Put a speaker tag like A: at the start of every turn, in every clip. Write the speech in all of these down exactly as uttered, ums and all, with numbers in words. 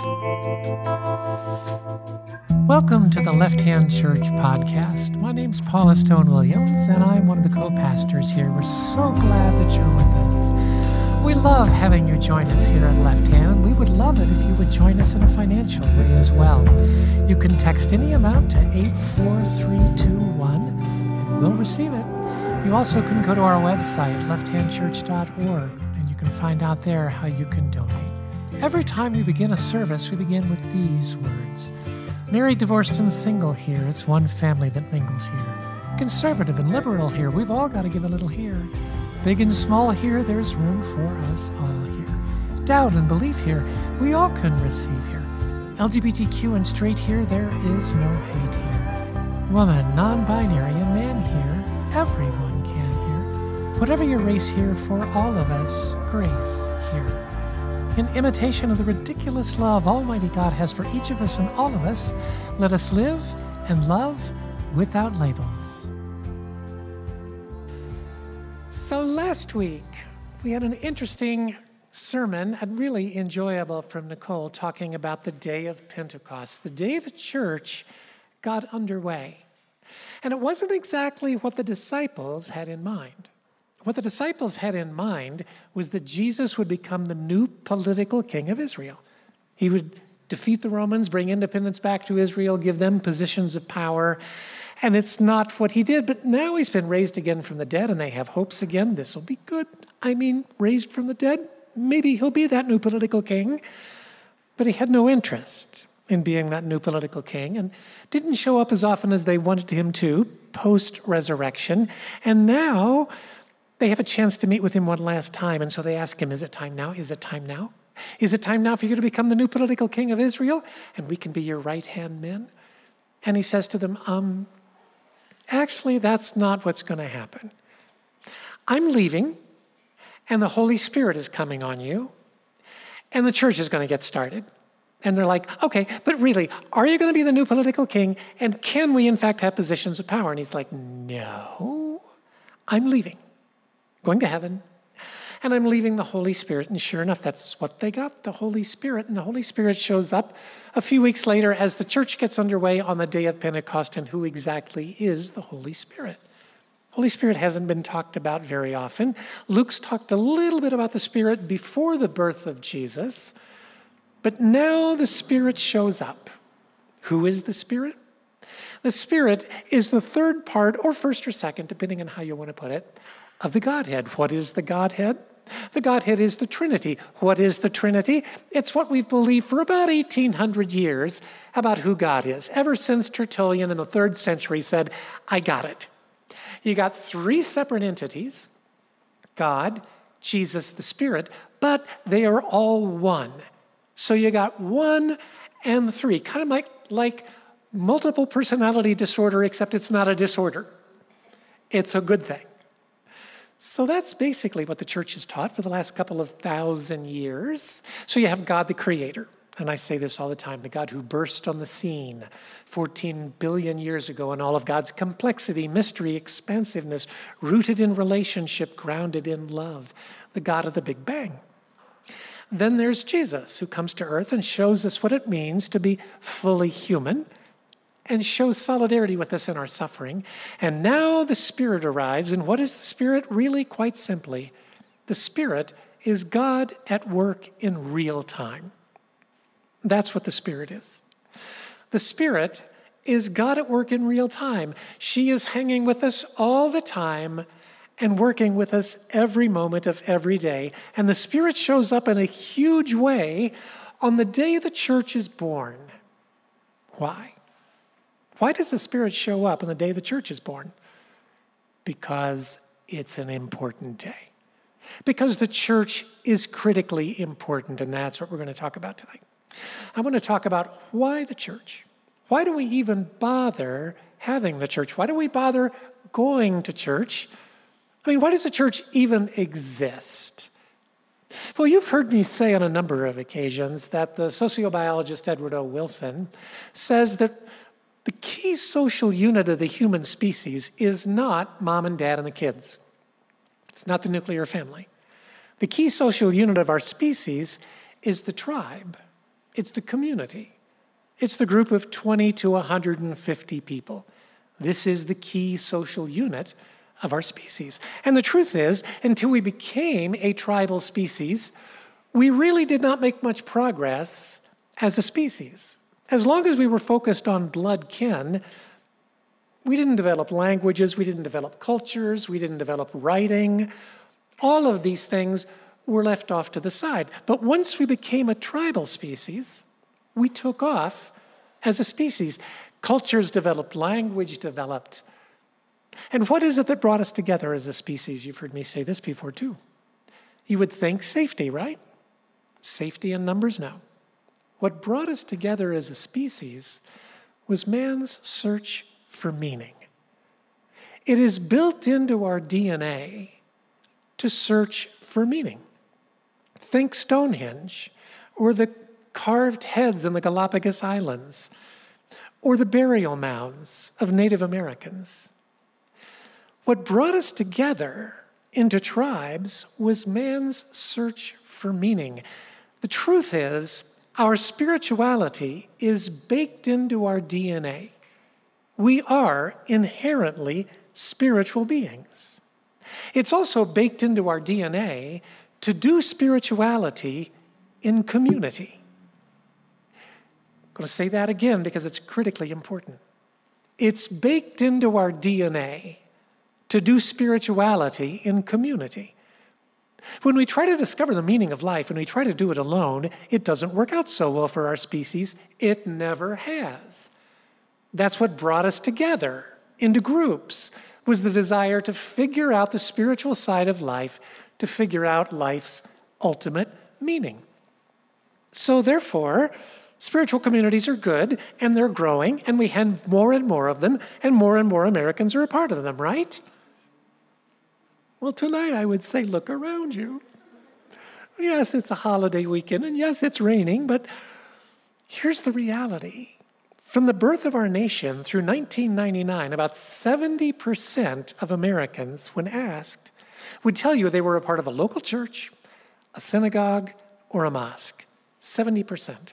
A: Welcome to the Left Hand Church podcast. My name's Paula Stone Williams, and I'm one of the co-pastors here. We're so glad that you're with us. We love having you join us here at Left Hand, and we would love it if you would join us in a financial way as well. You can text any amount to eight four three two one, and we'll receive it. You also can go to our website, left hand church dot org, and you can find out there how you can donate. Every time we begin a service, we begin with these words. Married, divorced, and single here, it's one family that mingles here. Conservative and liberal here, we've all got to give a little here. Big and small here, there's room for us all here. Doubt and belief here, we all can receive here. L G B T Q and straight here, there is no hate here. Woman, non-binary, and man here, everyone can here. Whatever your race here, for all of us, grace here. In imitation of the ridiculous love Almighty God has for each of us and all of us, let us live and love without labels. So last week, we had an interesting sermon and really enjoyable from Nicole talking about the day of Pentecost, the day the church got underway. And it wasn't exactly what the disciples had in mind. What the disciples had in mind was that Jesus would become the new political king of Israel. He would defeat the Romans, bring independence back to Israel, give them positions of power. And it's not what he did, but now he's been raised again from the dead and they have hopes again. This will be good. I mean, raised from the dead, maybe he'll be that new political king. But he had no interest in being that new political king and didn't show up as often as they wanted him to post-resurrection. And now they have a chance to meet with him one last time, and so they ask him, is it time now? Is it time now? Is it time now for you to become the new political king of Israel, and we can be your right-hand men? And he says to them, um, actually, that's not what's going to happen. I'm leaving, and the Holy Spirit is coming on you, and the church is going to get started. And they're like, okay, but really, are you going to be the new political king, and can we, in fact, have positions of power? And he's like, no, I'm leaving. Going to heaven, and I'm leaving the Holy Spirit. And sure enough, that's what they got, the Holy Spirit. And the Holy Spirit shows up a few weeks later as the church gets underway on the day of Pentecost. And who exactly is the Holy Spirit? Holy Spirit hasn't been talked about very often. Luke's talked a little bit about the Spirit before the birth of Jesus, but now the Spirit shows up. Who is the Spirit? The Spirit is the third part, or first or second, depending on how you want to put it, of the Godhead. What is the Godhead? The Godhead is the Trinity. What is the Trinity? It's what we've believed for about eighteen hundred years about who God is. Ever since Tertullian in the third century said, I got it. You got three separate entities, God, Jesus, the Spirit, but they are all one. So you got one and three, kind of like, like multiple personality disorder, except it's not a disorder. It's a good thing. So that's basically what the church has taught for the last couple of thousand years. So you have God the Creator, and I say this all the time, the God who burst on the scene fourteen billion years ago in all of God's complexity, mystery, expansiveness, rooted in relationship, grounded in love, the God of the Big Bang. Then there's Jesus, who comes to earth and shows us what it means to be fully human, and shows solidarity with us in our suffering. And now the Spirit arrives. And what is the Spirit? Really, quite simply, the Spirit is God at work in real time. That's what the Spirit is. The Spirit is God at work in real time. She is hanging with us all the time and working with us every moment of every day. And the Spirit shows up in a huge way on the day the church is born. Why? Why does the Spirit show up on the day the church is born? Because it's an important day. Because the church is critically important, and that's what we're going to talk about tonight. I want to talk about why the church. Why do we even bother having the church? Why do we bother going to church? I mean, why does the church even exist? Well, you've heard me say on a number of occasions that the sociobiologist Edward O. Wilson says that the key social unit of the human species is not mom and dad and the kids. It's not the nuclear family. The key social unit of our species is the tribe. It's the community. It's the group of twenty to one hundred fifty people. This is the key social unit of our species. And the truth is, until we became a tribal species, we really did not make much progress as a species. As long as we were focused on blood kin, we didn't develop languages, we didn't develop cultures, we didn't develop writing. All of these things were left off to the side. But once we became a tribal species, we took off as a species. Cultures developed, language developed. And what is it that brought us together as a species? You've heard me say this before too. You would think safety, right? Safety in numbers now. What brought us together as a species was man's search for meaning. It is built into our D N A to search for meaning. Think Stonehenge, or the carved heads in the Galapagos Islands, or the burial mounds of Native Americans. What brought us together into tribes was man's search for meaning. The truth is, our spirituality is baked into our D N A. We are inherently spiritual beings. It's also baked into our D N A to do spirituality in community. I'm going to say that again because it's critically important. It's baked into our D N A to do spirituality in community. When we try to discover the meaning of life and we try to do it alone, it doesn't work out so well for our species. It never has. That's what brought us together into groups, was the desire to figure out the spiritual side of life, to figure out life's ultimate meaning. So therefore, spiritual communities are good, and they're growing, and we have more and more of them, and more and more Americans are a part of them, right? Well, tonight I would say, look around you. Yes, it's a holiday weekend, and yes, it's raining, but here's the reality. From the birth of our nation through nineteen ninety-nine, about seventy percent of Americans, when asked, would tell you they were a part of a local church, a synagogue, or a mosque. seventy percent.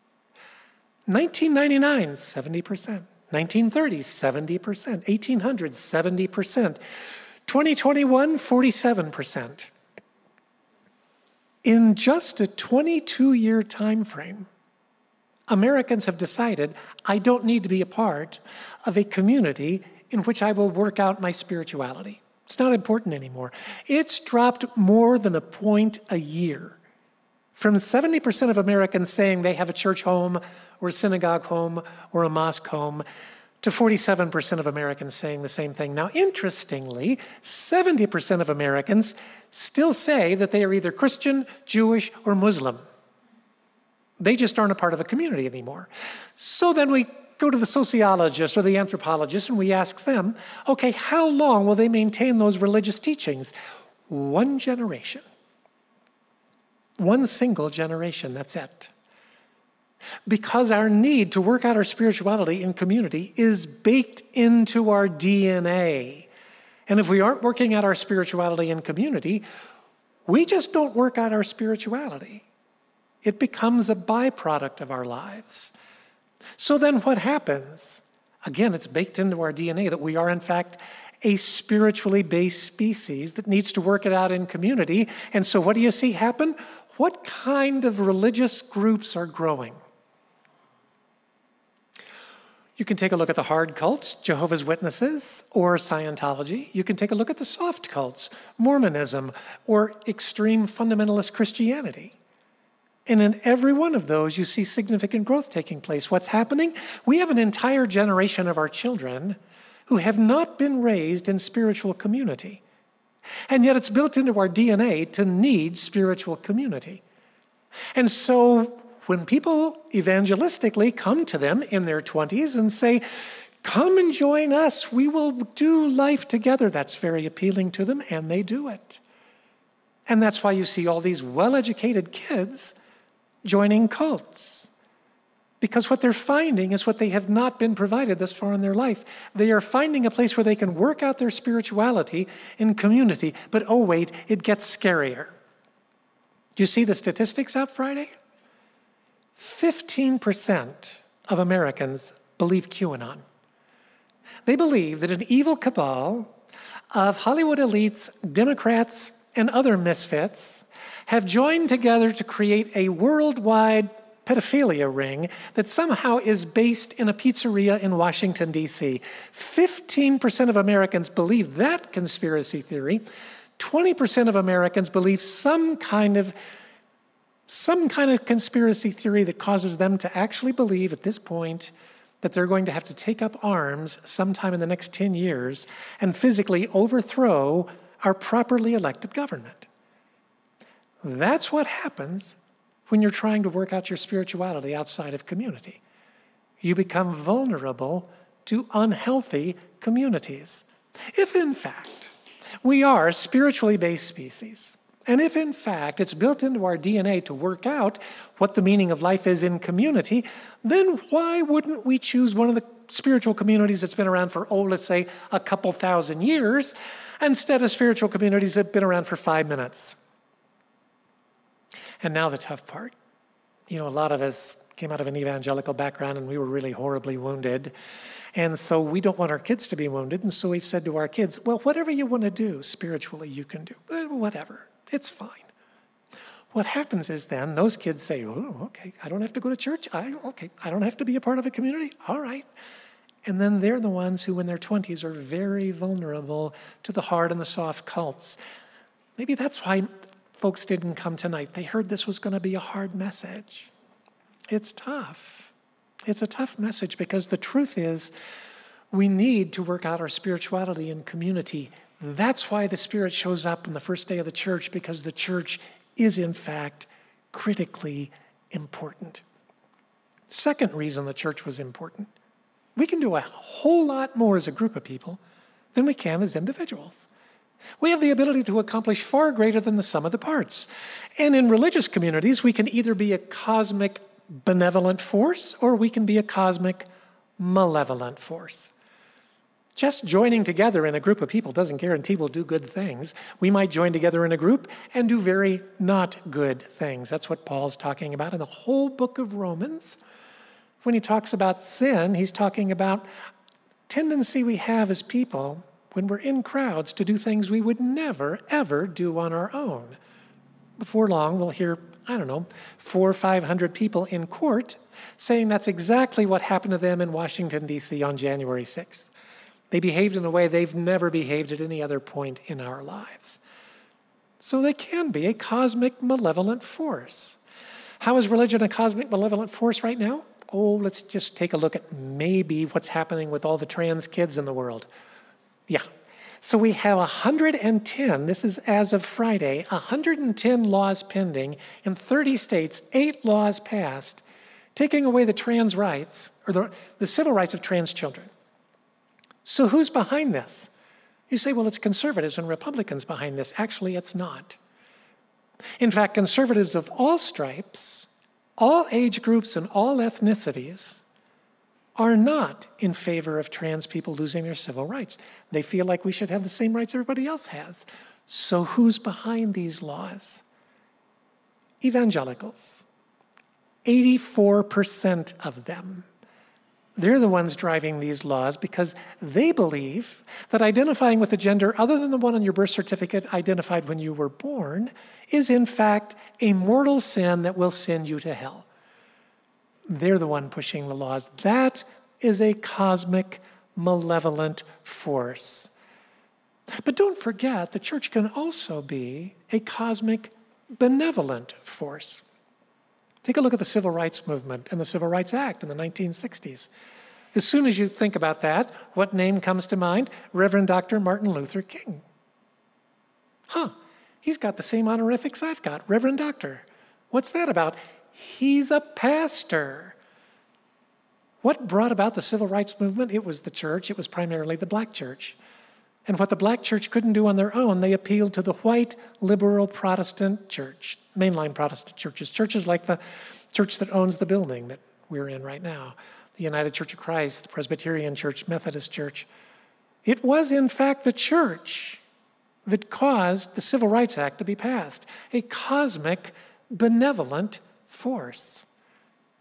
A: nineteen ninety-nine, seventy percent. nineteen thirty, seventy percent. eighteen hundred, seventy percent. twenty twenty-one, forty-seven percent. In just a twenty-two-year time frame, Americans have decided, I don't need to be a part of a community in which I will work out my spirituality. It's not important anymore. It's dropped more than a point a year. From seventy percent of Americans saying they have a church home or a synagogue home or a mosque home to forty-seven percent of Americans saying the same thing. Now, interestingly, seventy percent of Americans still say that they are either Christian, Jewish, or Muslim. They just aren't a part of a community anymore. So then we go to the sociologists or the anthropologists and we ask them, okay, how long will they maintain those religious teachings? One generation. One single generation, that's it. Because our need to work out our spirituality in community is baked into our D N A. And if we aren't working out our spirituality in community, we just don't work out our spirituality. It becomes a byproduct of our lives. So then what happens? Again, it's baked into our D N A that we are, in fact, a spiritually based species that needs to work it out in community. And so what do you see happen? What kind of religious groups are growing? You can take a look at the hard cults, Jehovah's Witnesses, or Scientology. You can take a look at the soft cults, Mormonism, or extreme fundamentalist Christianity. And in every one of those, you see significant growth taking place. What's happening? We have an entire generation of our children who have not been raised in spiritual community. And yet it's built into our D N A to need spiritual community. And so when people evangelistically come to them in their twenties and say, come and join us, we will do life together, that's very appealing to them, and they do it. And that's why you see all these well-educated kids joining cults. Because what they're finding is what they have not been provided thus far in their life. They are finding a place where they can work out their spirituality in community. But oh wait, it gets scarier. Do you see the statistics out Friday? fifteen percent of Americans believe QAnon. They believe that an evil cabal of Hollywood elites, Democrats, and other misfits have joined together to create a worldwide pedophilia ring that somehow is based in a pizzeria in Washington, D C. fifteen percent of Americans believe that conspiracy theory. twenty percent of Americans believe some kind of some kind of conspiracy theory that causes them to actually believe at this point that they're going to have to take up arms sometime in the next ten years and physically overthrow our properly elected government. That's what happens when you're trying to work out your spirituality outside of community. You become vulnerable to unhealthy communities. If, in fact, we are a spiritually based species, and if, in fact, it's built into our D N A to work out what the meaning of life is in community, then why wouldn't we choose one of the spiritual communities that's been around for, oh, let's say, a couple thousand years, instead of spiritual communities that have been around for five minutes? And now the tough part. You know, a lot of us came out of an evangelical background and we were really horribly wounded. And so we don't want our kids to be wounded. And so we've said to our kids, well, whatever you want to do spiritually, you can do. Whatever. It's fine. What happens is then those kids say, oh, okay, I don't have to go to church. I, okay, I don't have to be a part of a community. All right. And then they're the ones who in their twenties are very vulnerable to the hard and the soft cults. Maybe that's why folks didn't come tonight. They heard this was going to be a hard message. It's tough. It's a tough message because the truth is we need to work out our spirituality in community. That's why the Spirit shows up on the first day of the church, because the church is, in fact, critically important. Second reason the church was important. We can do a whole lot more as a group of people than we can as individuals. We have the ability to accomplish far greater than the sum of the parts. And in religious communities, we can either be a cosmic benevolent force or we can be a cosmic malevolent force. Just joining together in a group of people doesn't guarantee we'll do good things. We might join together in a group and do very not good things. That's what Paul's talking about in the whole book of Romans. When he talks about sin, he's talking about tendency we have as people when we're in crowds to do things we would never, ever do on our own. Before long, we'll hear, I don't know, four or five hundred people in court saying that's exactly what happened to them in Washington, D C on January sixth. They behaved in a way they've never behaved at any other point in our lives. So they can be a cosmic malevolent force. How is religion a cosmic malevolent force right now? Oh, let's just take a look at maybe what's happening with all the trans kids in the world. Yeah. So we have one hundred ten, this is as of Friday, one hundred ten laws pending in thirty states, eight laws passed, taking away the trans rights, or the, the civil rights of trans children. So who's behind this? You say, well, it's conservatives and Republicans behind this. Actually, it's not. In fact, conservatives of all stripes, all age groups, and all ethnicities are not in favor of trans people losing their civil rights. They feel like we should have the same rights everybody else has. So who's behind these laws? Evangelicals. eighty-four percent of them. They're the ones driving these laws because they believe that identifying with a gender other than the one on your birth certificate identified when you were born is in fact a mortal sin that will send you to hell. They're the one pushing the laws. That is a cosmic malevolent force. But don't forget, the church can also be a cosmic benevolent force. Take a look at the Civil Rights Movement and the Civil Rights Act in the nineteen sixties. As soon as you think about that, what name comes to mind? Reverend Doctor Martin Luther King. Huh, he's got the same honorifics I've got, Reverend Doctor. What's that about? He's a pastor. What brought about the Civil Rights Movement? It was the church. It was primarily the black church. And what the black church couldn't do on their own, they appealed to the white liberal Protestant church, mainline Protestant churches, churches like the church that owns the building that we're in right now, the United Church of Christ, the Presbyterian Church, Methodist Church. It was, in fact, the church that caused the Civil Rights Act to be passed, a cosmic, benevolent force.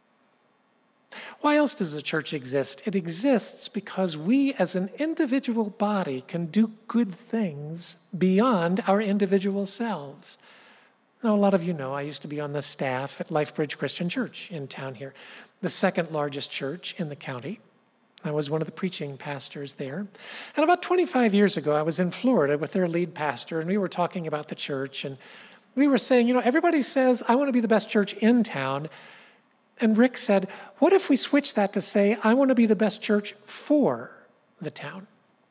A: Why else does the church exist? It exists because we as an individual body can do good things beyond our individual selves. Now, a lot of you know I used to be on the staff at LifeBridge Christian Church in town here, the second largest church in the county. I was one of the preaching pastors there. And about twenty-five years ago, I was in Florida with their lead pastor, and we were talking about the church, and we were saying, you know, everybody says, I want to be the best church in town. And Rick said, what if we switch that to say, I want to be the best church for the town?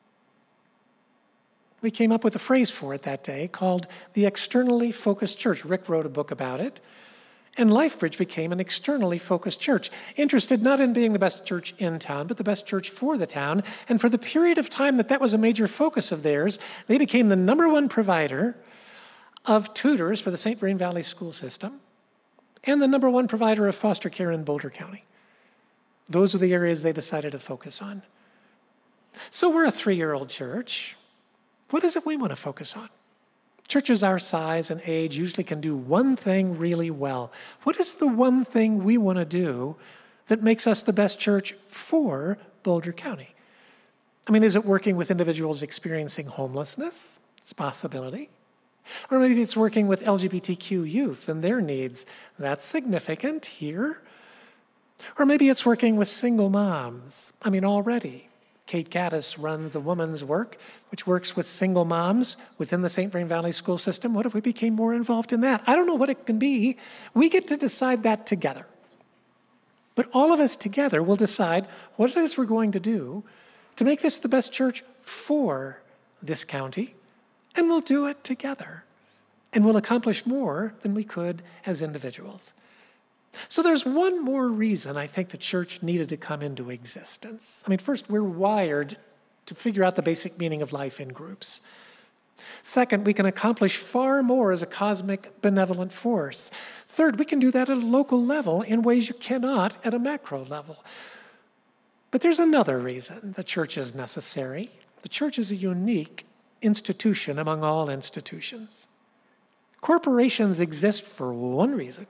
A: We came up with a phrase for it that day called the externally focused church. Rick wrote a book about it. And LifeBridge became an externally focused church, interested not in being the best church in town, but the best church for the town. And for the period of time that that was a major focus of theirs, they became the number one provider of tutors for the Saint Vrain Valley school system and the number one provider of foster care in Boulder County. Those are the areas they decided to focus on. So we're a three-year-old church. What is it we want to focus on? Churches our size and age usually can do one thing really well. What is the one thing we want to do that makes us the best church for Boulder County? I mean, is it working with individuals experiencing homelessness? It's a possibility. Or maybe it's working with L G B T Q youth and their needs. That's significant here. Or maybe it's working with single moms. I mean, already, Kate Gaddis runs a woman's work, which works with single moms within the Saint Vrain Valley school system. What if we became more involved in that? I don't know what it can be. We get to decide that together. But all of us together will decide what it is we're going to do to make this the best church for this county, and we'll do it together. And we'll accomplish more than we could as individuals. So there's one more reason I think the church needed to come into existence. I mean, first, we're wired to figure out the basic meaning of life in groups. Second, we can accomplish far more as a cosmic benevolent force. Third, we can do that at a local level in ways you cannot at a macro level. But there's another reason the church is necessary. The church is a unique institution among all institutions. Corporations exist for one reason: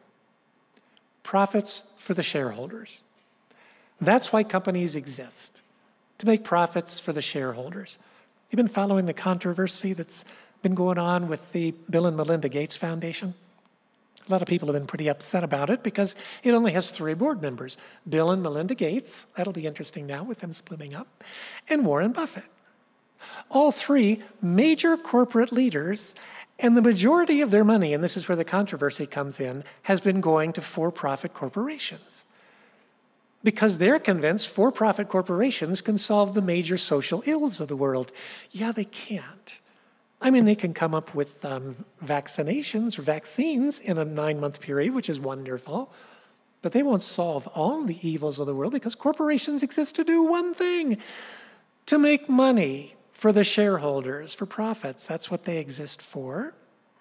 A: profits for the shareholders. That's why companies exist, to make profits for the shareholders. You've been following the controversy that's been going on with the Bill and Melinda Gates Foundation? A lot of people have been pretty upset about it because it only has three board members: Bill and Melinda Gates, that'll be interesting now with them splitting up, and Warren Buffett. All three major corporate leaders, and the majority of their money, and this is where the controversy comes in, has been going to for-profit corporations. Because they're convinced for-profit corporations can solve the major social ills of the world. Yeah, they can't. I mean, they can come up with um, vaccinations or vaccines in a nine-month period, which is wonderful, but they won't solve all the evils of the world because corporations exist to do one thing: to make money for the shareholders, for profits. That's what they exist for.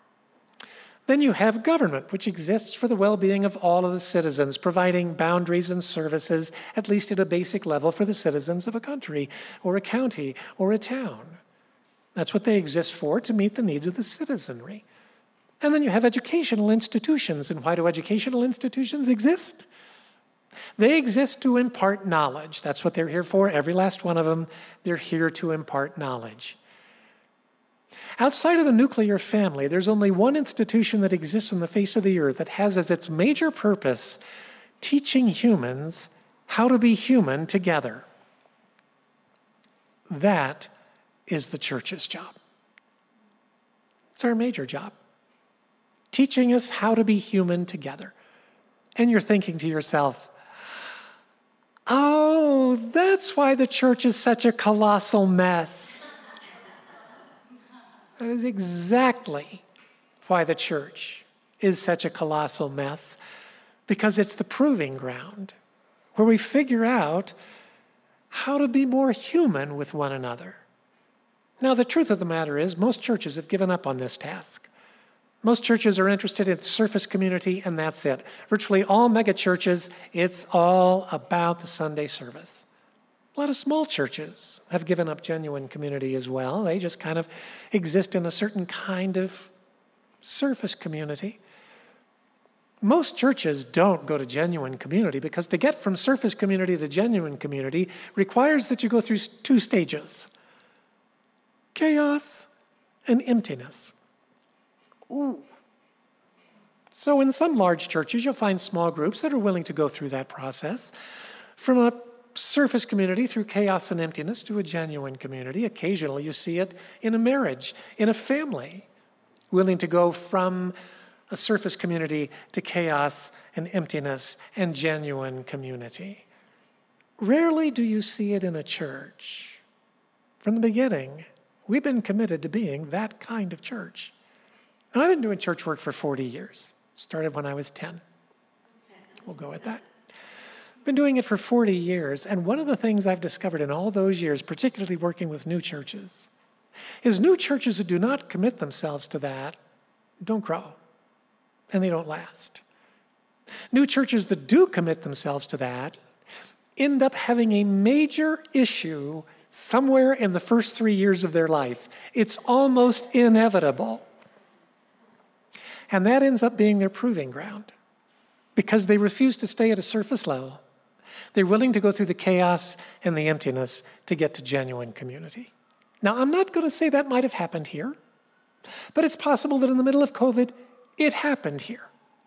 A: Then you have government, which exists for the well-being of all of the citizens, providing boundaries and services, at least at a basic level, for the citizens of a country or a county or a town. That's what they exist for, to meet the needs of the citizenry. And then you have educational institutions. And why do educational institutions exist? They exist to impart knowledge. That's what they're here for, every last one of them. They're here to impart knowledge. Outside of the nuclear family, there's only one institution that exists on the face of the earth that has as its major purpose teaching humans how to be human together. That is the church's job. It's our major job. Teaching us how to be human together. And you're thinking to yourself, oh, that's why the church is such a colossal mess. That is exactly why the church is such a colossal mess, because it's the proving ground where we figure out how to be more human with one another. Now, the truth of the matter is most churches have given up on this task. Most churches are interested in surface community, and that's it. Virtually all mega churches, it's all about the Sunday service. A lot of small churches have given up genuine community as well. They just kind of exist in a certain kind of surface community. Most churches don't go to genuine community because to get from surface community to genuine community requires that you go through two stages: chaos and emptiness. Ooh. So in some large churches, you'll find small groups that are willing to go through that process from a surface community through chaos and emptiness to a genuine community. Occasionally, you see it in a marriage, in a family, willing to go from a surface community to chaos and emptiness and genuine community. Rarely do you see it in a church. From the beginning, we've been committed to being that kind of church. Now, I've been doing church work for forty years. Started when I was ten. We'll go with that. I've been doing it for forty years, and one of the things I've discovered in all those years, particularly working with new churches, is new churches that do not commit themselves to that don't grow, and they don't last. New churches that do commit themselves to that end up having a major issue somewhere in the first three years of their life. It's almost inevitable. And that ends up being their proving ground because they refuse to stay at a surface level. They're willing to go through the chaos and the emptiness to get to genuine community. Now, I'm not going to say that might have happened here, but it's possible that in the middle of COVID, it happened here.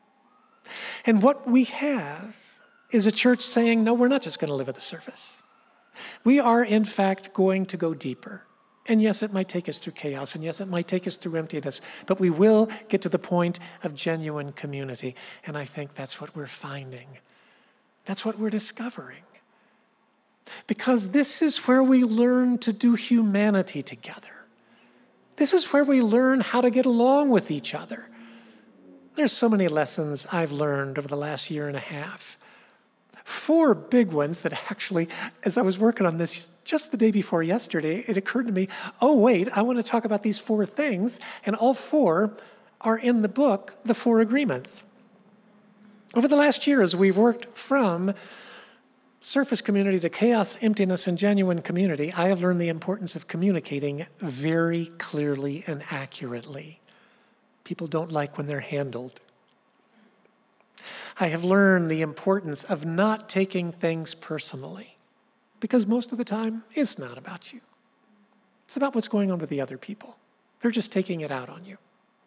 A: And what we have is a church saying, no, we're not just going to live at the surface. We are, in fact, going to go deeper. And yes, it might take us through chaos, and yes, it might take us through emptiness, but we will get to the point of genuine community. And I think that's what we're finding. That's what we're discovering. Because this is where we learn to do humanity together. This is where we learn how to get along with each other. There's so many lessons I've learned over the last year and a half. Four big ones that actually, as I was working on this just the day before yesterday, it occurred to me, oh, wait, I want to talk about these four things, and all four are in the book, The Four Agreements. Over the last year, as we've worked from surface community to chaos, emptiness, and genuine community, I have learned the importance of communicating very clearly and accurately. People don't like when they're handled. I have learned the importance of not taking things personally, because most of the time, it's not about you. It's about what's going on with the other people. They're just taking it out on you.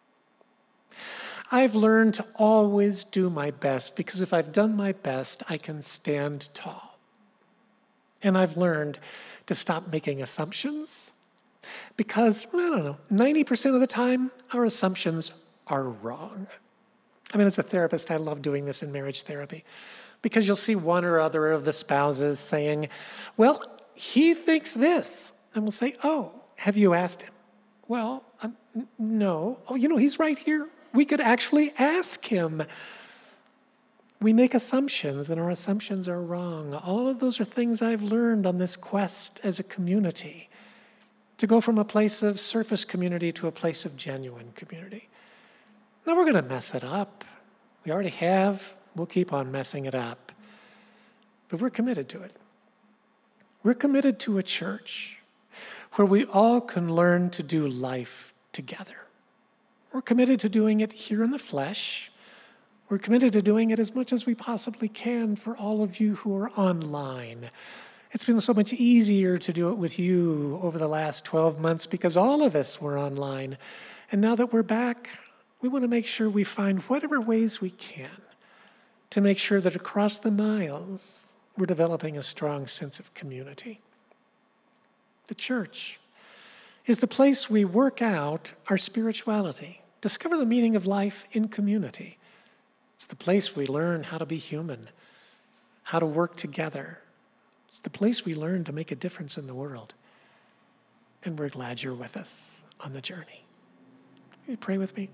A: I've learned to always do my best, because if I've done my best, I can stand tall. And I've learned to stop making assumptions, because, I don't know, ninety percent of the time, our assumptions are wrong. I mean, as a therapist, I love doing this in marriage therapy because you'll see one or other of the spouses saying, well, he thinks this. And we'll say, oh, have you asked him? Well, um, n- no. Oh, you know, he's right here. We could actually ask him. We make assumptions, and our assumptions are wrong. All of those are things I've learned on this quest as a community, to go from a place of surface community to a place of genuine community. Now, we're going to mess it up. We already have. We'll keep on messing it up. But we're committed to it. We're committed to a church where we all can learn to do life together. We're committed to doing it here in the flesh. We're committed to doing it as much as we possibly can for all of you who are online. It's been so much easier to do it with you over the last twelve months because all of us were online. And now that we're back, we want to make sure we find whatever ways we can to make sure that across the miles, we're developing a strong sense of community. The church is the place we work out our spirituality, discover the meaning of life in community. It's the place we learn how to be human, how to work together. It's the place we learn to make a difference in the world. And we're glad you're with us on the journey. Will you pray with me?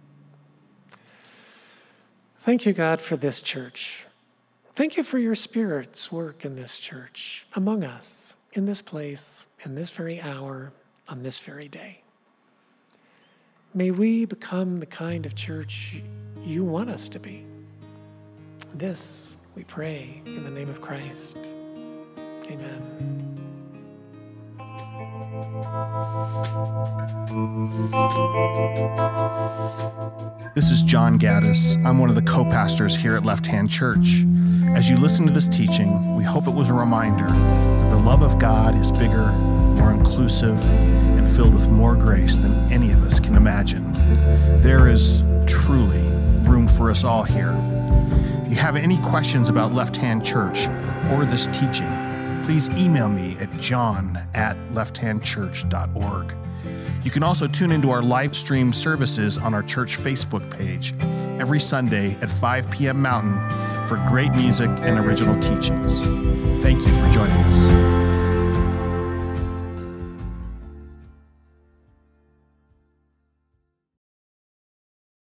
A: Thank you, God, for this church. Thank you for your Spirit's work in this church, among us, in this place, in this very hour, on this very day. May we become the kind of church you want us to be. This we pray in the name of Christ. Amen.
B: This is John Gaddis. I'm one of the co-pastors here at Left Hand Church. As you listen to this teaching, we hope it was a reminder that the love of God is bigger, more inclusive, and filled with more grace than any of us can imagine. There is truly room for us all here. If you have any questions about Left Hand Church or this teaching, please email me at john at left hand church dot org. You can also tune into our live stream services on our church Facebook page every Sunday at five p.m. Mountain for great music and original teachings. Thank you for joining us.